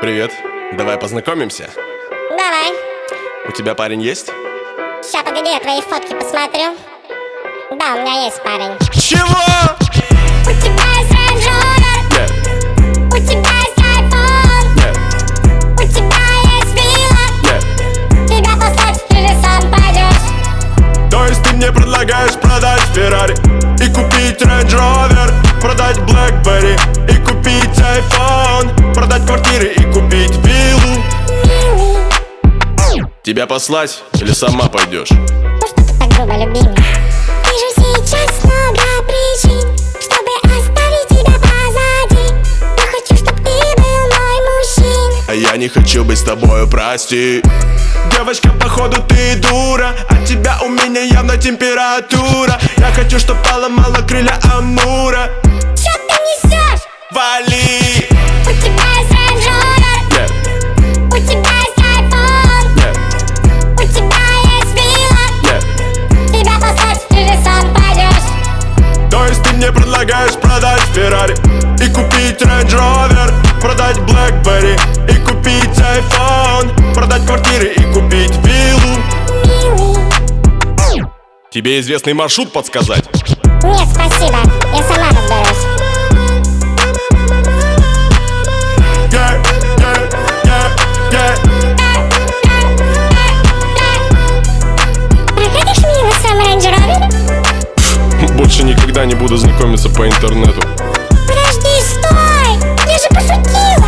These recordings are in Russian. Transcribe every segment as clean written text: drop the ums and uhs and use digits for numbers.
Привет, давай познакомимся. Давай. У тебя парень есть? Ща, погоди, я твои фотки посмотрю. Да, у меня есть парень. Чего? У тебя есть Range Rover, Нет, у тебя есть iPhone, нет, у тебя есть вилла. нет. Тебя послать или сам пойдешь? То есть ты мне предлагаешь продать Ferrari и купить Range Rover, продать BlackBerry и купить iPhone, продать квартиры и купить виллу? Милый, Тебя послать или сама пойдешь? ну что ты так грубо, любимый? Вижу сейчас много причин, чтобы оставить тебя позади. Я хочу, чтоб ты был мой мужчина. А я не хочу быть с тобою, прости. Девочка, походу ты дура, от тебя у меня явно температура. Я хочу, чтоб поломала крылья Амура. Чё ты несешь? Вали! У тебя есть Range Rover, Нет, у тебя есть iPhone, нет, у тебя есть вилла. нет. Тебя послать или сам пойдешь? То есть ты мне предлагаешь продать Ferrari и купить Range Rover, продать BlackBerry и купить iPhone, продать квартиры и купить виллу? Милый. Тебе известный маршрут подсказать? Нет, спасибо, я сама разберусь. Yeah, yeah, yeah, yeah. Прокатишь меня на своем Range Rover? Больше никогда не буду знакомиться по интернету. Подожди, стой! Я же пошутила!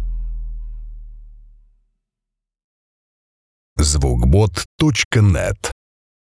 Звукбот.нет